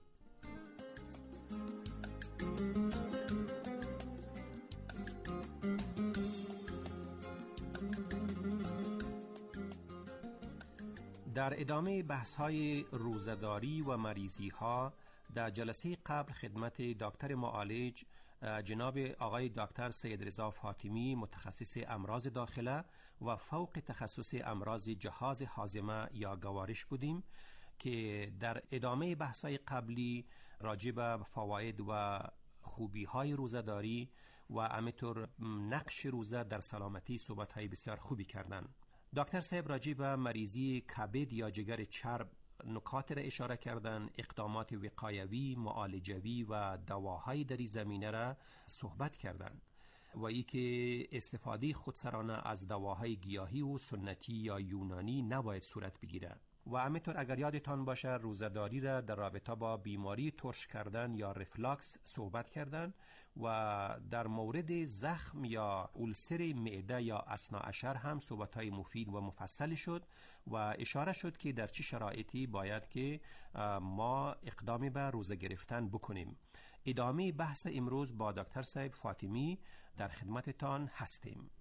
در ادامه بحث‌های روزه‌داری و مریضی‌ها در جلسه قبل خدمت دکتر معالج جناب آقای دکتر سید رضا فاطمی متخصص امراض داخله و فوق تخصص امراض جهاز هاضمه یا گوارش بودیم که در ادامه بحث‌های قبلی راجع به فواید و خوبی‌های روزه‌داری و همینطور نقش روزه در سلامتی صحبت‌های بسیار خوبی کردند. دکتر صاحب راجع به مریضی کبد یا جگر چرب نکات را اشاره کردن، اقدامات وقایوی، معالجوی و دواهای در این زمینه را صحبت کردند و ای که استفاده خودسرانه از دواهای گیاهی و سنتی یا یونانی نباید صورت بگیره. و همینطور اگر یادتان باشه روزه‌داری را در رابطه با بیماری ترش کردن یا رفلاکس صحبت کردن و در مورد زخم یا اولسر معده یا اثناعشر هم صحبت‌های مفید و مفصل شد و اشاره شد که در چه شرایطی باید که ما اقدامی به روزه گرفتن بکنیم. ادامه بحث امروز با دکتر صاحب فاطمی در خدمتتان هستیم.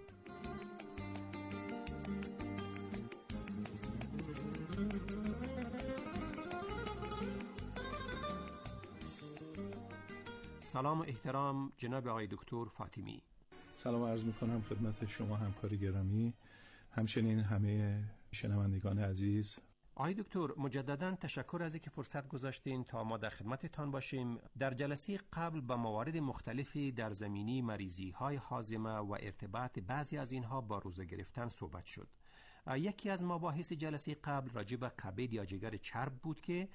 سلام و احترام جناب آقای دکتر فاطمی. سلام عرض میکنم خدمت شما همکار گرامی، همچنین همه شنوندگان عزیز. آقای دکتر مجددا تشکر از اینکه فرصت گذاشتین تا ما در خدمتتان باشیم. در جلسه قبل با موارد مختلفی در زمینی مریضی های هاضمه و ارتباط بعضی از اینها با روزه گرفتن صحبت شد. یکی از مباحث جلسه قبل راجع به کبد یا جگر چرب بود که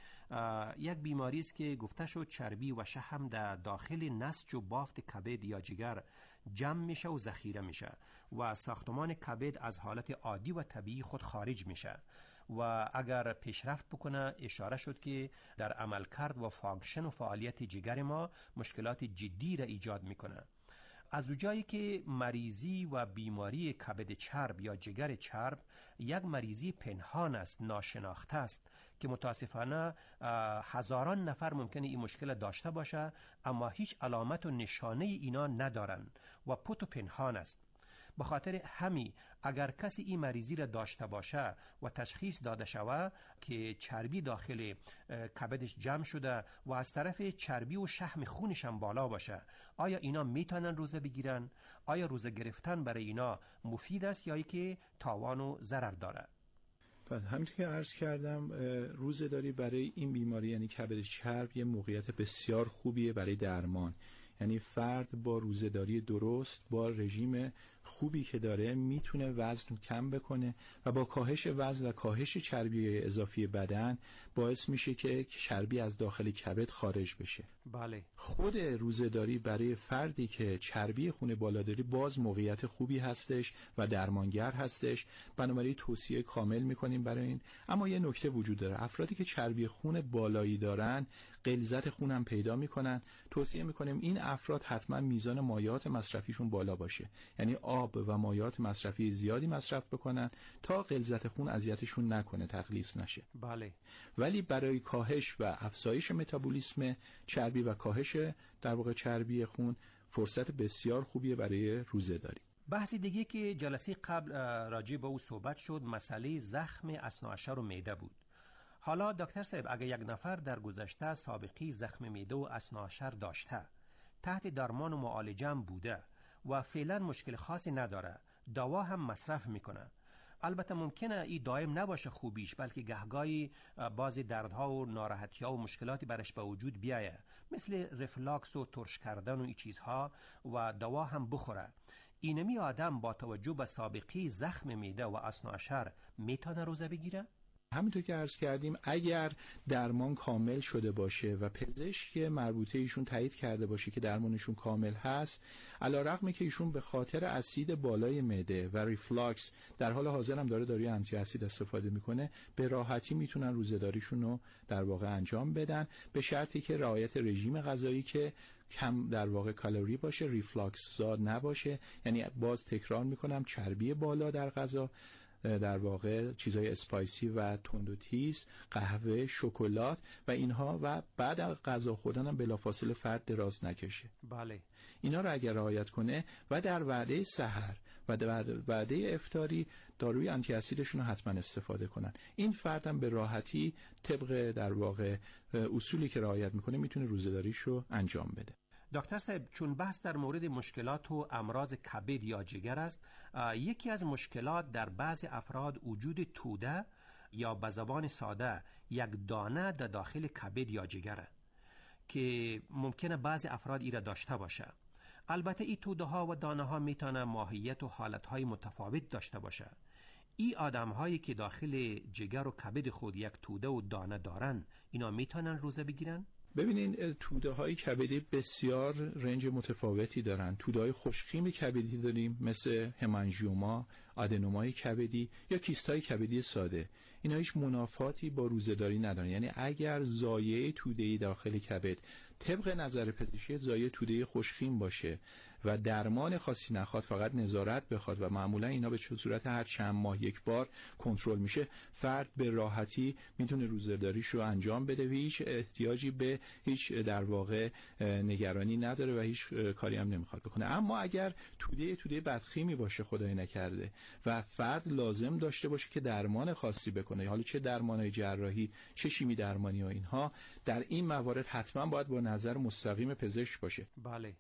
یک بیماری است که گفته شد چربی و شحم در داخل نسج و بافت کبد یا جگر جمع میشه و ذخیره میشه و ساختمان کبد از حالت عادی و طبیعی خود خارج میشه و اگر پیشرفت بکنه اشاره شد که در عملکرد و فانکشن و فعالیت جگر ما مشکلات جدی را ایجاد میکنه. از اونجایی که مریضی و بیماری کبد چرب یا جگر چرب یک مریضی پنهان است، ناشناخته است که متاسفانه هزاران نفر ممکنه این مشکل داشته باشه اما هیچ علامت و نشانه اینا ندارن و پت و پنهان است. به خاطر همی اگر کسی این مریضی را داشته باشه و تشخیص داده شود که چربی داخل کبدش جمع شده و از طرف چربی و شحم خونش هم بالا باشه، آیا اینا میتونن روزه بگیرن؟ آیا روزه گرفتن برای اینا مفید است یا ای که تاوان و ضرر داره؟ همینطور که عرض کردم روزه‌داری برای این بیماری یعنی کبد چرب یه موقعیت بسیار خوبیه برای درمان. یعنی فرد با روزه‌داری درست با رژیم خوبی که داره میتونه وزن کم بکنه و با کاهش وزن و کاهش چربی اضافی بدن باعث میشه که چربی از داخل کبد خارج بشه. بله. خود روزه‌داری برای فردی که چربی خون بالا داری باز موقعیت خوبی هستش و درمانگر هستش، بنابراین توصیه کامل میکنیم برای این. اما یه نکته وجود داره، افرادی که چربی خون بالایی دارن غلظت خون هم پیدا میکنن. توصیه میکنیم این افراد حتما میزان مایعات مصرفیشون بالا باشه، یعنی آب و مایعات مصرفی زیادی مصرف بکنن تا غلظت خون اذیتشون نکنه، تغلیظ نشه. بله. ولی برای کاهش و افزایش متابولیسم چربی و کاهش در واقع چربی خون فرصت بسیار خوبیه برای روزه‌داری. بحث دیگه که جلسه قبل راجع به او صحبت شد مسئله زخم اثناعشر و معده بود. حالا دکتر صاحب اگر یک نفر در گذشته سابقه زخم معده و اثناعشر داشته، تحت درمان و معالجه هم بوده و فعلا مشکل خاصی نداره، دوا هم مصرف میکنه، البته ممکنه این دائم نباشه خوبیش، بلکه گهگاهی بعضی دردها و ناراحتی‌ها و مشکلاتی برش به وجود بیایه، مثل رفلاکس و ترش کردن و این چیزها، و دوا هم بخوره. اینمی آدم با توجه به سابقه زخم معده و اثناعشر میتونه روزه بگیره؟ همینطور که عرض کردیم اگر درمان کامل شده باشه و پزشک مربوطه ایشون تایید کرده باشه که درمانشون کامل هست، علیرغم که ایشون به خاطر اسید بالای معده و ریفلاکس در حال حاضر هم داره داروی آنتی اسید استفاده میکنه، به راحتی میتونن روزه‌داریشون رو در واقع انجام بدن، به شرطی که رعایت رژیم غذایی که کم در واقع کالری باشه، ریفلاکس زا نباشه، یعنی باز تکرار میکنم چربی بالا در غذا، در واقع چیزای اسپایسی و تند و تیز، قهوه، شکلات و اینها، و بعد از غذا خوردن هم بلافاصله فرد دراز نکشه. بله. اینا رو اگر رعایت کنه و در وعده سحر و در وعده افطاری داروی آنتی اسیدشون رو حتما استفاده کنن، این فرد هم به راحتی طبق در واقع اصولی که رعایت میکنه میتونه روزه‌داریش رو انجام بده. دکتر صاحب، چون بحث در مورد مشکلات و امراض کبد یا جگر است، یکی از مشکلات در بعض افراد وجود توده یا به زبان ساده یک دانه در داخل کبد یا جگره که ممکنه بعض افراد ایره داشته باشه. البته این توده ها و دانه ها میتونه ماهیت و حالت های متفاوت داشته باشه. این آدم هایی که داخل جگر و کبد خود یک توده و دانه دارن، اینا میتونن روزه بگیرن؟ ببینین توده های کبدی بسیار رنج متفاوتی دارن. توده های خوشخیم کبدی داریم مثل همانژیوما، آدنومای کبدی یا کیست های کبدی ساده. اینا هیچ منافاتی با روزه‌داری ندارن. یعنی اگر زایه توده‌ای داخل کبد طبق نظر پزشکی زایه توده خوشخیم باشه و درمان خاصی نخواد، فقط نظارت بخواد و معمولا اینا به صورت هر چند ماه یک بار کنترل میشه، فرد به راحتی میتونه روزه‌داریش رو انجام بده و هیچ احتیاجی به هیچ در واقع نگرانی نداره و هیچ کاری هم نمیخواد بکنه. اما اگر توده توده بدخیمی باشه خدای نکرده و فرد لازم داشته باشه که درمان خاصی بکنه، حالا چه درمانای جراحی چه شیمی درمانی و اینها، در این موارد حتما باید با نظر مستقیم پزشک باشه. بله.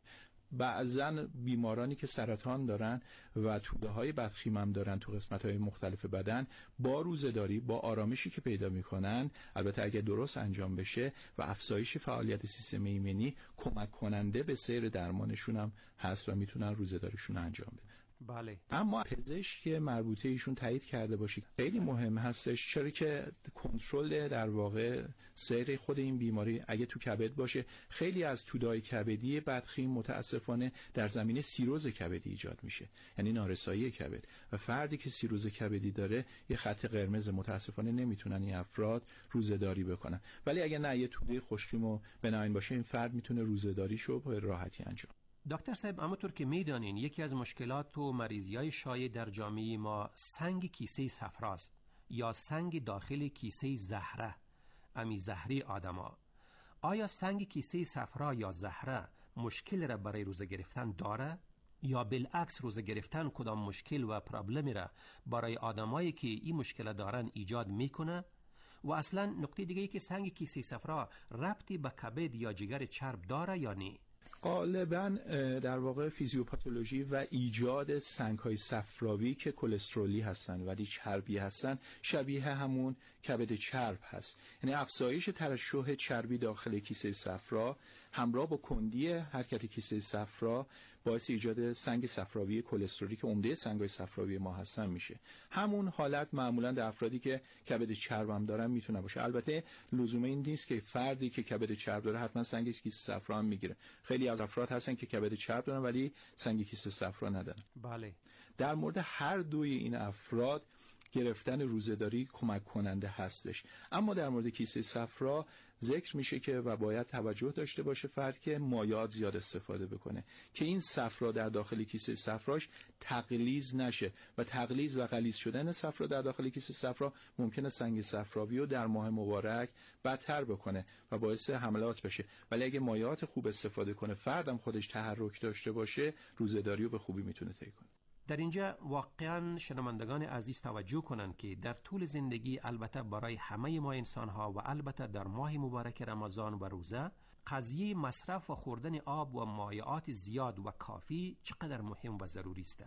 بعضن بیمارانی که سرطان دارن و توده های بدخیم هم دارن تو قسمت های مختلف بدن، با روزه‌داری، با آرامشی که پیدا میکنن، البته اگه درست انجام بشه و افزایش فعالیت سیستم ایمنی، کمک کننده به سیر درمانشون هم هست و میتونن روزه‌داریشون انجام بدن. بله. اما پزشک مربوطه ایشون تایید کرده باشه خیلی مهم هستش، چرا که کنترل در واقع سیر خود این بیماری اگه تو کبد باشه، خیلی از توده‌های کبدی بدخیم متاسفانه در زمینه سیروز کبدی ایجاد میشه، یعنی نارسایی کبد، و فردی که سیروز کبدی داره یه خط قرمز، متاسفانه نمیتونن این افراد روزه‌داری بکنن. ولی اگه نه یه توده خوشخیم و بناین باشه، این فرد میتونه روزه‌داریشو به راحتی انجام. دکتر صاحب، همونطور که میدانین یکی از مشکلات و مریضی‌های شایع در جامعه ما سنگ کیسه صفراست یا سنگ داخل کیسه زهره، امی زهری آدما. آیا سنگ کیسه صفرا یا زهره مشکل را برای روزه گرفتن داره یا بالعکس روزه گرفتن کدام مشکل و پرابلمی را برای آدمایی که این مشکل دارن ایجاد میکنه؟ و اصلا نکته دیگه ای که سنگ کیسه صفرا ربطی به کبد یا جگر چرب داره یا نه؟ غالباً در واقع فیزیوپاتولوژی و ایجاد سنگ‌های صفراوی که کلسترولی هستن ولی چربی هستن شبیه همون کبد چرب هست. یعنی افزایش ترشح چربی داخل کیسه صفرا همراه با کندی حرکت کیسه صفرا باعث ایجاد سنگ صفراوی کلسترولی که عمده سنگ‌های صفراوی ما هستن میشه. همون حالت معمولاً در افرادی که کبد چرب هم دارن میتونه باشه. البته لزوم این نیست که فردی که کبد چرب داره حتما سنگ کیسه صفرا هم میگیره. خیلی از افراد هستن که کبد چرب دارن ولی سنگ کیسه صفرا ندارن. بله. در مورد هر دوی این افراد گرفتن روزه‌داری کمک کننده هستش. اما در مورد کیسه صفرا ذکر میشه که و باید توجه داشته باشه فرد که مایعات زیاد استفاده بکنه که این صفرا در داخل کیسه صفراش تغلیظ نشه و تغلیظ و غلیظ شدن صفرا در داخل کیسه صفرا ممکنه سنگ صفراوی رو در ماه مبارک بدتر بکنه و باعث حملات بشه. ولی اگه مایعات خوب استفاده کنه، فردم خودش تحرک داشته باشه، روزه‌داری رو به خوبی میتونه طی کنه. در اینجا واقعا شنوندگان عزیز توجه کنند که در طول زندگی، البته برای همه ما انسان ها و البته در ماه مبارک رمضان و روزه، قضیه مصرف و خوردن آب و مایعات زیاد و کافی چقدر مهم و ضروری است.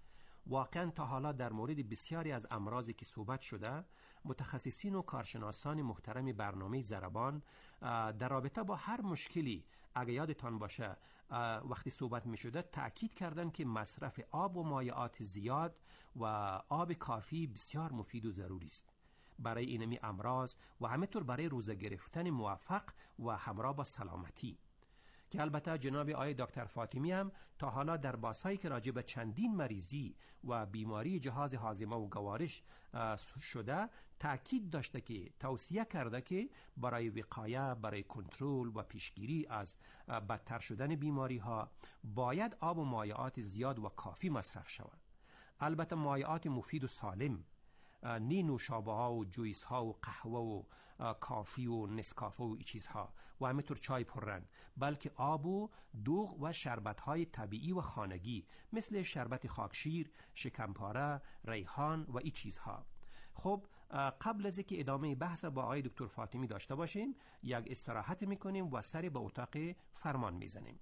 واقعا تا حالا در مورد بسیاری از امراضی که صحبت شده، متخصصین و کارشناسان محترم برنامه ضربان در رابطه با هر مشکلی، اگه یادتان باشه وقتی صحبت می شده، تأکید کردن که مصرف آب و مایعات زیاد و آب کافی بسیار مفید و ضروری است برای اینمی امراض و همینطور برای روزه گرفتن موفق و همراه با سلامتی. که البته جناب آقای دکتر فاطمی هم تا حالا در بحثایی که راجع به چندین مریضی و بیماری جهاز هاضمه و گوارش شده تاکید داشته که توصیه کرده که برای وقایه، برای کنترل و پیشگیری از بدتر شدن بیماری ها باید آب و مایعات زیاد و کافی مصرف شود. البته مایعات مفید و سالم، نی نوشابه ها و جویس ها و قهوه و کافی و نسکافه و ای چیزها و همینطور چای پررنگ، بلکه آب و دوغ و شربت های طبیعی و خانگی مثل شربت خاکشیر، شکمپاره، ریحان و ای چیزها. خب قبل از اینکه ادامه بحث با آقای دکتر فاطمی داشته باشیم یک استراحت میکنیم و سری به اتاق فرمان میزنیم.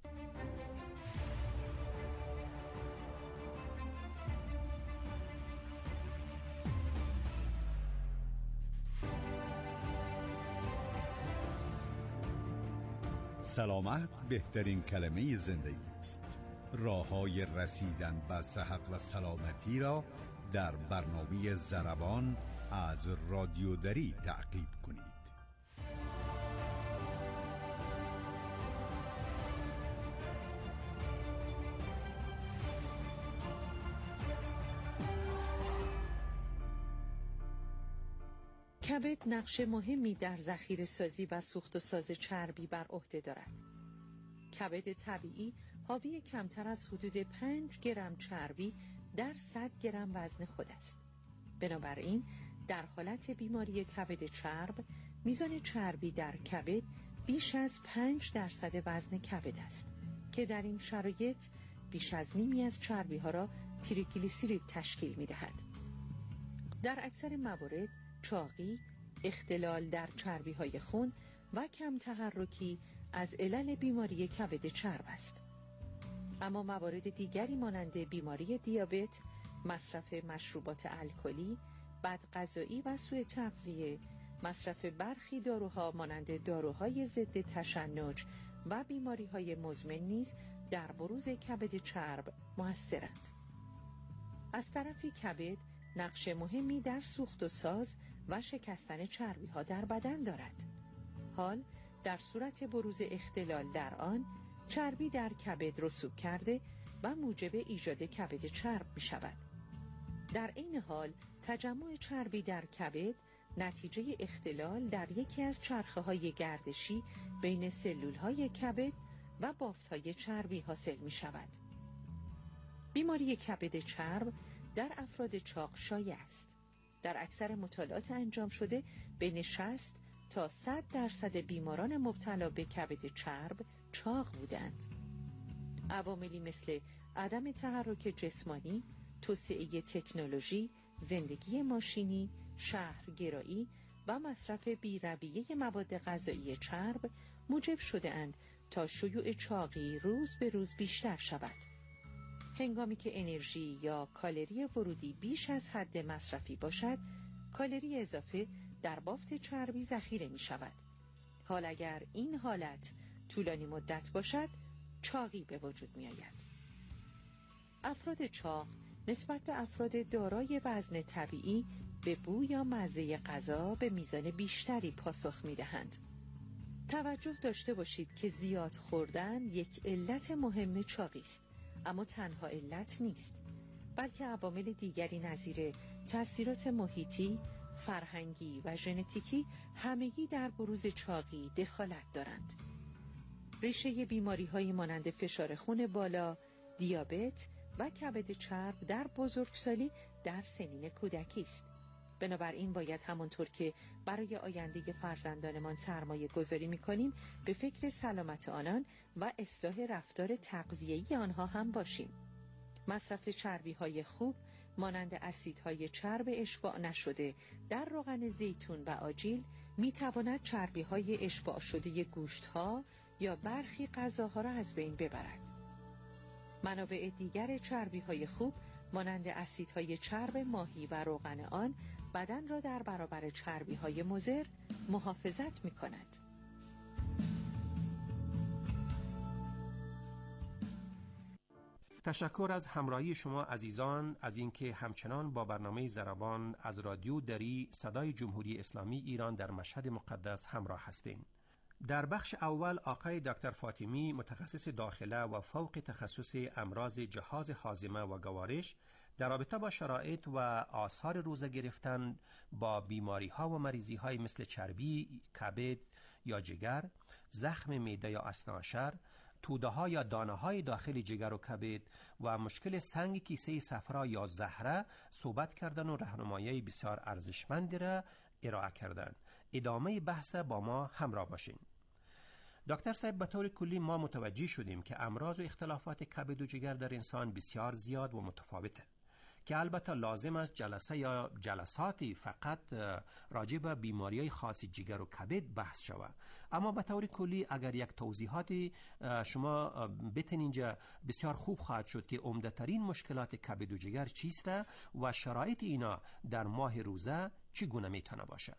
سلامت بهترین کلمه زندگی است. راه‌های رسیدن به صحت و سلامتی را در برنامه ضربان از رادیو دری تعقیب کنید. کبد نقش مهمی در ذخیره سازی و سوخت و ساز چربی بر عهده دارد. کبد طبیعی حاوی کمتر از حدود پنج گرم چربی در صد گرم وزن خود است. بنابراین در حالت بیماری کبد چرب میزان چربی در کبد بیش از پنج درصد وزن کبد است که در این شرایط بیش از نیمی از چربی ها را تریگلیسیرید تشکیل می دهد. در اکثر موارد چاقی، اختلال در چربی های خون و کم تحرکی از علل بیماری کبد چرب است. اما موارد دیگری مانند بیماری دیابت، مصرف مشروبات الکلی، بدغذایی و سوء تغذیه، مصرف برخی داروها مانند داروهای ضد تشنج و بیماری‌های مزمن نیز در بروز کبد چرب مؤثرند. از طرفی کبد نقش مهمی در سوخت و ساز و شکستن چربی‌ها در بدن دارد. حال در صورت بروز اختلال در آن، چربی در کبد رسوب کرده و موجب ایجاد کبد چرب می شود. در این حال تجمع چربی در کبد نتیجه اختلال در یکی از چرخه های گردشی بین سلول های کبد و بافت های چربی حاصل می شود. بیماری کبد چرب در افراد چاق شایع است. در اکثر مطالعات انجام شده بین شصت تا صد درصد بیماران مبتلا به کبد چرب چاق بودند. عواملی مثل عدم تحرک جسمانی، توسعه تکنولوژی، زندگی ماشینی، شهرگرایی و مصرف بی‌رویه مواد غذایی چرب موجب شده اند تا شیوع چاقی روز به روز بیشتر شود. هنگامی که انرژی یا کالری ورودی بیش از حد مصرفی باشد، کالری اضافه در بافت چربی ذخیره می شود. حال اگر این حالت طولانی مدت باشد، چاقی به وجود می آید. افراد چاق نسبت به افراد دارای وزن طبیعی به بو یا مزه غذا به میزان بیشتری پاسخ می دهند. توجه داشته باشید که زیاد خوردن یک علت مهم چاقی است، اما تنها علت نیست، بلکه عوامل دیگری نظیر تأثیرات محیطی، فرهنگی و ژنتیکی همگی در بروز چاقی دخالت دارند. ریشه بیماری‌هایی مانند فشار خون بالا، دیابت و کبد چرب در بزرگسالی در سنین کودکی است. بنابراین باید همانطور که برای آینده فرزندانمان سرمایه گذاری می‌کنیم به فکر سلامت آنان و اصلاح رفتار تغذیه‌ای آنها هم باشیم. مصرف چربی‌های خوب مانند اسیدهای چرب اشباع نشده در روغن زیتون و آجیل می‌تواند چربی‌های اشباع شده گوشت‌ها یا برخی غذاها را از بین ببرد. منابع دیگر چربی‌های خوب مانند اسیدهای چرب ماهی و روغن آن بدن را در برابر چربی‌های مضر محافظت می‌کند. تشکر از همراهی شما عزیزان، از اینکه همچنان با برنامه ضربان از رادیو دری صدای جمهوری اسلامی ایران در مشهد مقدس همراه هستین. در بخش اول آقای دکتر فاطمی متخصص داخله و فوق تخصص امراض جهاز هاضمه و گوارش در رابطه با شرایط و آثار روزه گرفتن با بیماری ها و مریضی های مثل چربی، کبد یا جگر، زخم معده یا اثناعشر، توده ها یا دانه های داخل جگر و کبد و مشکل سنگ کیسه صفرا یا زهره صحبت کردن و راهنمایی بسیار ارزشمندی را ارائه کردن. ادامه بحث با ما همراه باشین. دکتر صاحب، به طور کلی ما متوجه شدیم که امراض و اختلافات کبد و جگر در انسان بسیار زیاد و متفاوته که البته لازم است جلسه یا جلساتی فقط راجع به بیماری‌های خاص جگر و کبد بحث شود. اما به طور کلی اگر یک توضیحاتی شما بتین اینجا بسیار خوب خواهد شد که عمده‌ترین مشکلات کبد و جگر چیست و شرایط اینا در ماه روزه چگونه میتونه باشه؟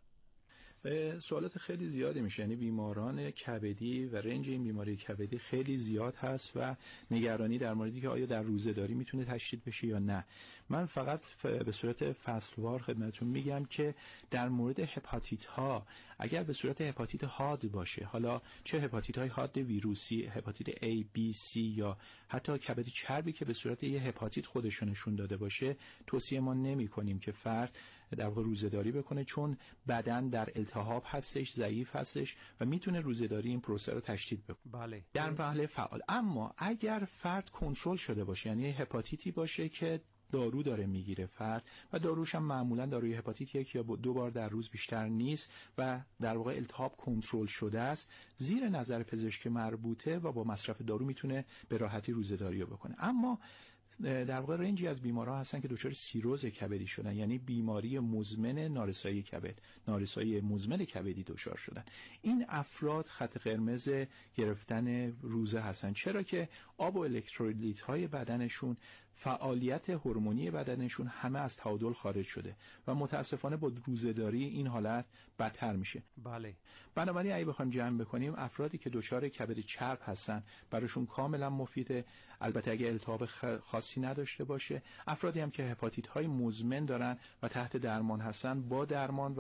سوالات خیلی زیادی میشه، یعنی بیماران کبدی و رنج این بیماری کبدی خیلی زیاد هست و نگرانی در موردی که آیا در روزه‌داری میتونه تشدید بشه یا نه. من فقط به صورت فصلوار خدمتتون میگم که در مورد هپاتیت ها اگر به صورت هپاتیت حاد باشه، حالا چه هپاتیت های حاد ویروسی، هپاتیت A, B, C یا حتی کبد چربی که به صورت یه هپاتیت خودشو نشون داده باشه، توصیه ما نمی کنیم که فرد در واقع روزه‌داری بکنه، چون بدن در التهاب هستش، ضعیف هستش و میتونه روزه‌داری این پروسه رو تشدید بکنه. بله. در مرحله فعال. اما اگر فرد کنترل شده باشه، یعنی هپاتیتی باشه که دارو داره میگیره فرد و داروش هم معمولا داروی هپاتیت یک یا دو بار در روز بیشتر نیست و در واقع التهاب کنترل شده است، زیر نظر پزشک مربوطه و با مصرف دارو میتونه به راحتی روزه‌داری رو بکنه. اما در واقع رنجی از بیمارها هستن که دچار سیروز کبدی شدن، یعنی بیماری مزمن نارسایی کبد، نارسایی مزمن کبدی دچار شدن. این افراد خط قرمز گرفتن روزه هستن، چرا که آب و الکترولیت های بدنشون، فعالیت هورمونی بدنشون همه از تعادل خارج شده و متاسفانه با روزه‌داری این حالت بدتر میشه. بله. بنابراین اگه بخوایم جمع بکنیم، افرادی که دچار کبد چرب هستن براشون کاملا مفیده، البته اگه التهاب خاصی نداشته باشه. افرادی هم که هپاتیت های مزمن دارن و تحت درمان هستن، با درمان